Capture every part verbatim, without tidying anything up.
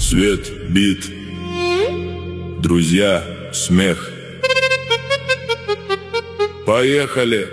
Свет, бит, друзья, смех. Поехали!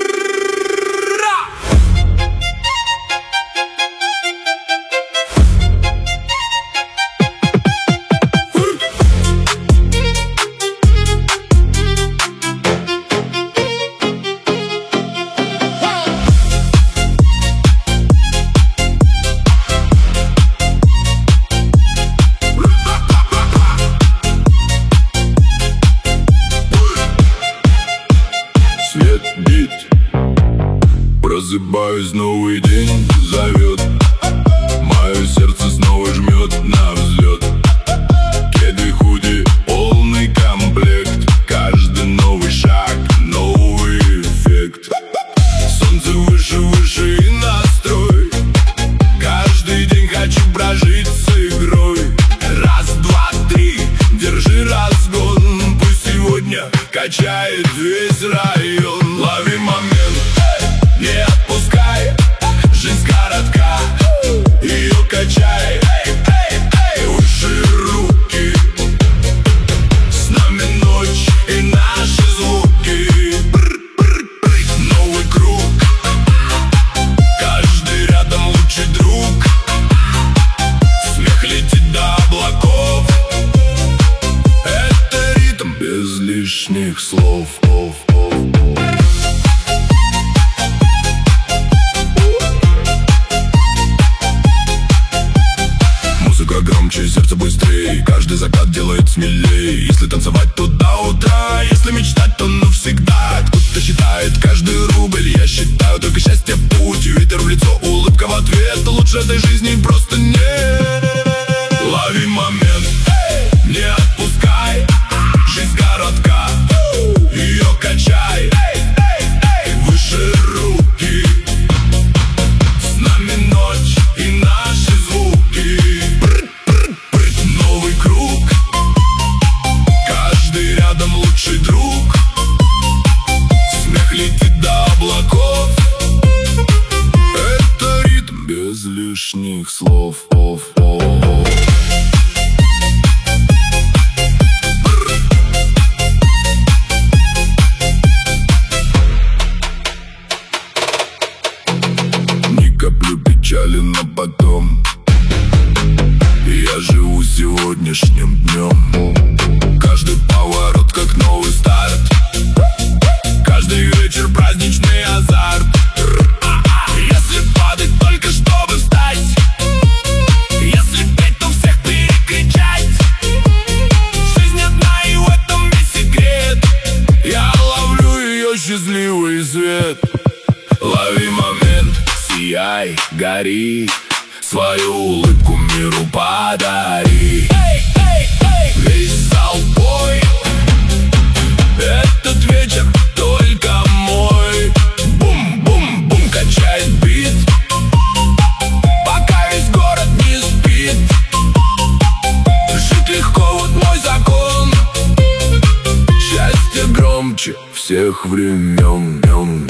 Свет, бит, просыпаюсь, новый день зовет. Мое сердце снова жмет на взлет. Кеды, худи, полный комплект. Каждый новый шаг, новый эффект. Солнце выше, выше и настрой. Каждый день хочу прожить с игрой. Раз, два, три, держи разгон. Пусть сегодня качает весь район. Лови момент, не отпускай. Жизнь коротка, ее качай. Выше руки, с нами ночь и наши звуки. Новый круг, каждый рядом лучший друг. Смех летит до облаков. Это ритм без лишних слов. Музыка громче, сердце быстрее. Каждый закат делает смелее. Если танцевать, то до утра. Если мечтать, то навсегда. Кто-то считает каждый рубль, я считаю только счастье путь. Ветер в лицо, улыбка в ответ. Лучше этой жизни просто нет. Лови момент, не отпускай. Жизнь коротка, ее качай. Выше руки, с нами ночь и наши звуки. Новый круг, каждый рядом лучший друг. Смех летит до облаков. Это ритм без лишних слов. Не коплю печали на потом. Я живу сегодняшним днем. Каждый поворот как новый старт. Каждый вечер праздничный азарт. Если падать, только чтобы встать. Если петь, то всех перекричать. Жизнь одна, и в этом весь секрет. Я ловлю ее счастливый свет. Лови момент, сияй, гори. Свою улыбку миру подари. Весь зал бой. Этот вечер только мой. Бум-бум-бум, качает бит. Пока весь город не спит. Жить легко, вот мой закон. Счастье громче всех времен.